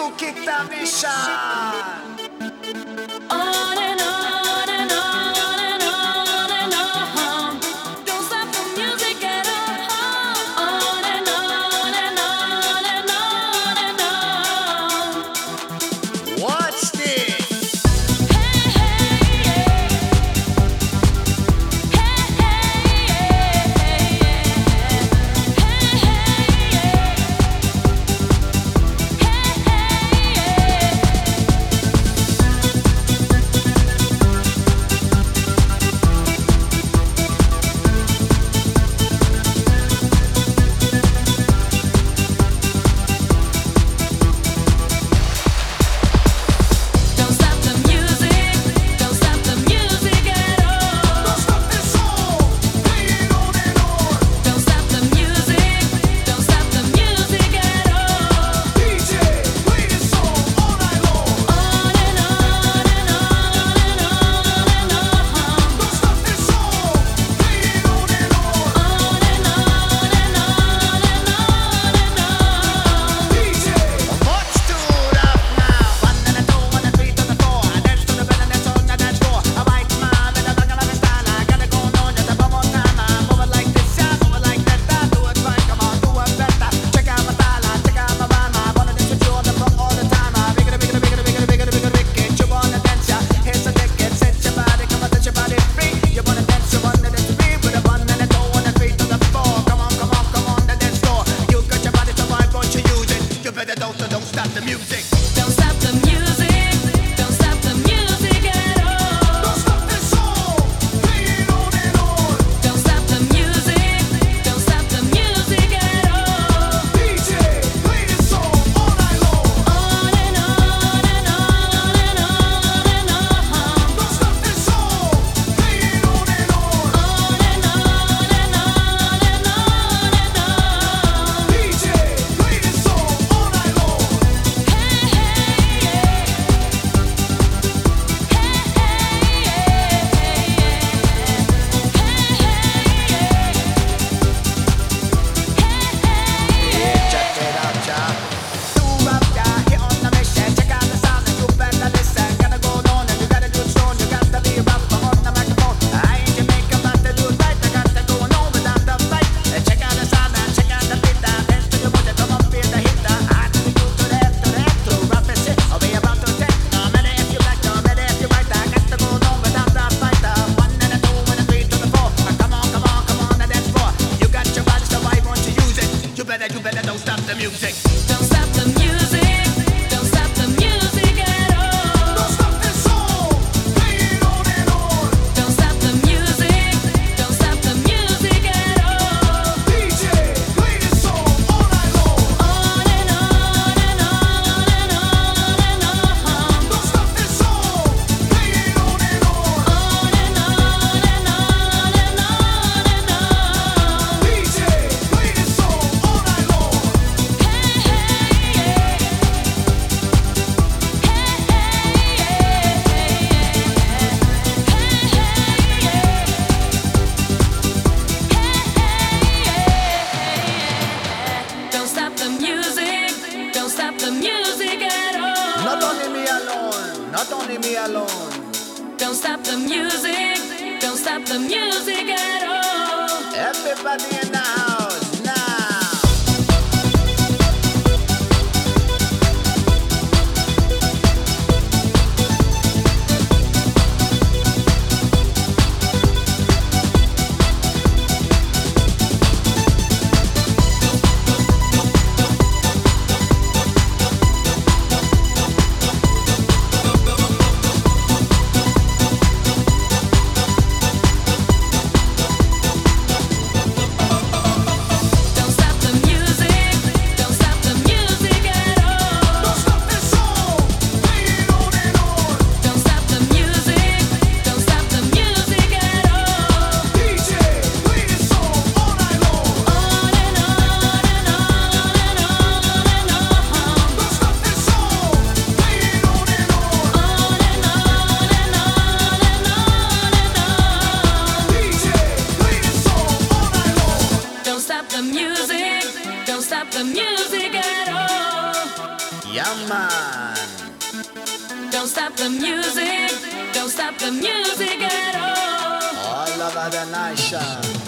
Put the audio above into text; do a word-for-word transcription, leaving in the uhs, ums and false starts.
kick the mission. On and on and on and on and on. Don't stop the music at all. On and on and on and on and on. Watch this. Hey, hey, yeah. Hey, hey, yeah. Hey, hey, yeah. Don't stop the music. Don't stop the music at all. Don't stop this song. Play it on and on. Don't stop the music. Don't stop the music at all. D J, play this song all night long. On and on and on and on and on. Don't stop this song. Play it on and on. On and on and on and on and on. D J, march to the now. One and a two and a three to the four. I dance to the bell and that's on the dance floor. I bite my with a tongue and a style. I gotta go on just a one more time. I move it like this, I move it like that. I do it right, come on, do it better. Check out my style, I check out my rhyme. I wanna dance with you on the floor all the time. I bigger, bigger, bigger, bigger, bigger, bigger, bigger. You wanna dance, yeah? Here's a ticket. Set your body, come on, touch your body free. You wanna dance, you wanna dance free with a one and a two and a three to the four. Come on, come on, come on, the dance floor. You got your body, so why won't you use it? You better don't, so don't stop the music. Don't stop the music. Don't stop the music at all. Don't stop this song. Play it on and on. Don't stop the music. Don't stop the music at all. D J, play this song all night long. On and on and on and on and on. Don't stop this song. Play it on and on. On and on and on and on and on. D J, play this song all night long. Hey, hey, yeah. Check it out, y'all. Do up, y'all. Hit on the mission. Check out the sound and you better listen. Gotta go on and you gotta do it strong. You got to be a rapper on the microphone. I ain't Jamaican, but to do it right. I got to go on without the fight. Check out the sound and check out the beat. Dance to your body, come on, feel the hit. I to the you to the left, to the left, to rap and shit. I'll be about to take. No matter if you like, no matter if you right. I got to go on without the fight. One and a two and a three to the four. Come on, come on, come on, the dance floor. You got your body, so why won't you use it? You better, you better don't stop the music. Don't stop the music. Don't stop the music at all. Don't stop this song. Play it on and on. Don't stop the music. Don't stop the music at all. D J, play this song all night long. On and on and on and on and on. Don't stop this song. Play it on and on. On and on and on and on and on. D J, play this song all night long. Hey, hey, yeah. Don't stop the music. Don't stop the music at all. Not only me alone. Not only me alone. Don't stop the music. Don't stop the music at all. Everybody in the house now. Yeah, man. Don't stop the music, don't stop the music at all. All over the nation.